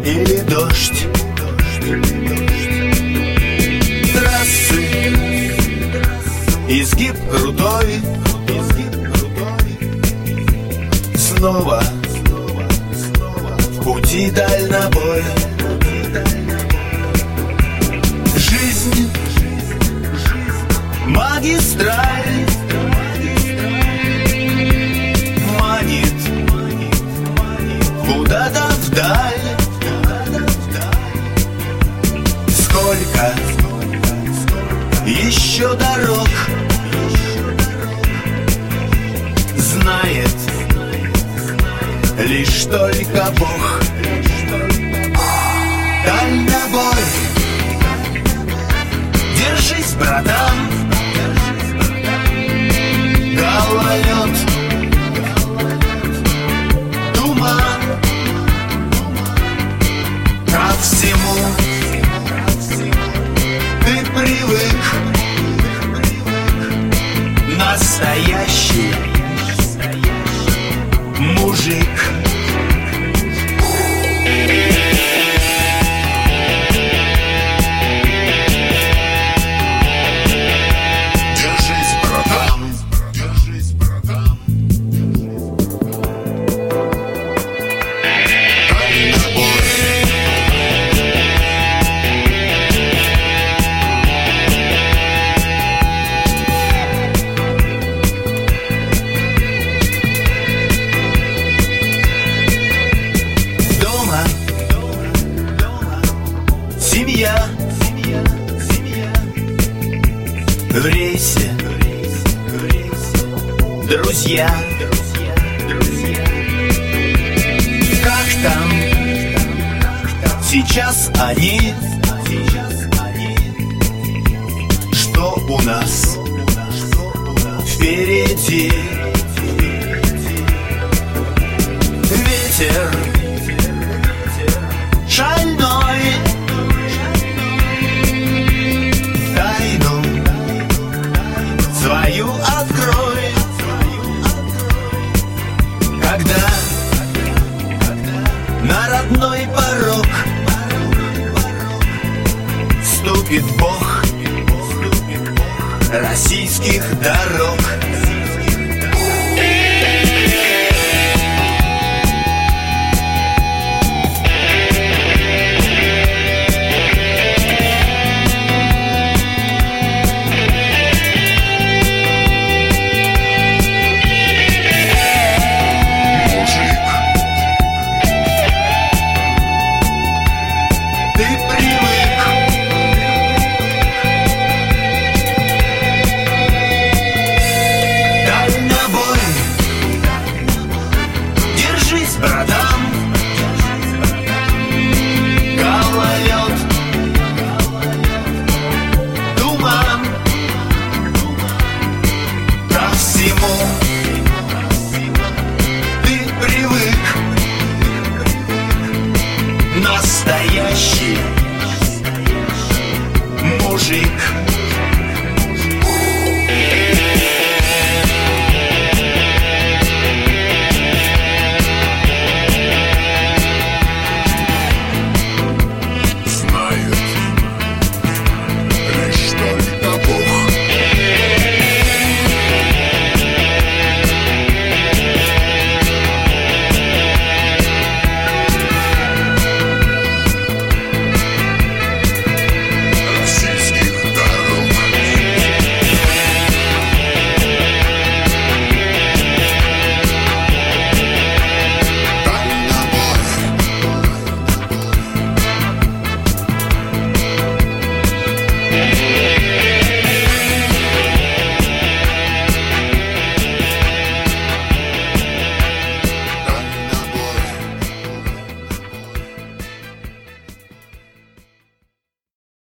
или дождь. Трассы, изгиб крутой, снова в пути дальнобой. Жизнь, магистраль, манит куда-то вдаль. Сколько еще дорог знает лишь только Бог. Дальнобой, держись, братан. Гололед, туман, ко всему ты привык. Настоящий мужик. Семья в рейсе, друзья. Как там сейчас они? Что у нас впереди? Ветер шальной, тайну свою открой. Когда на родной порог ступит Бог российских дорог. Братан, гололед, туман, ко всему ты привык. Настоящий мужик.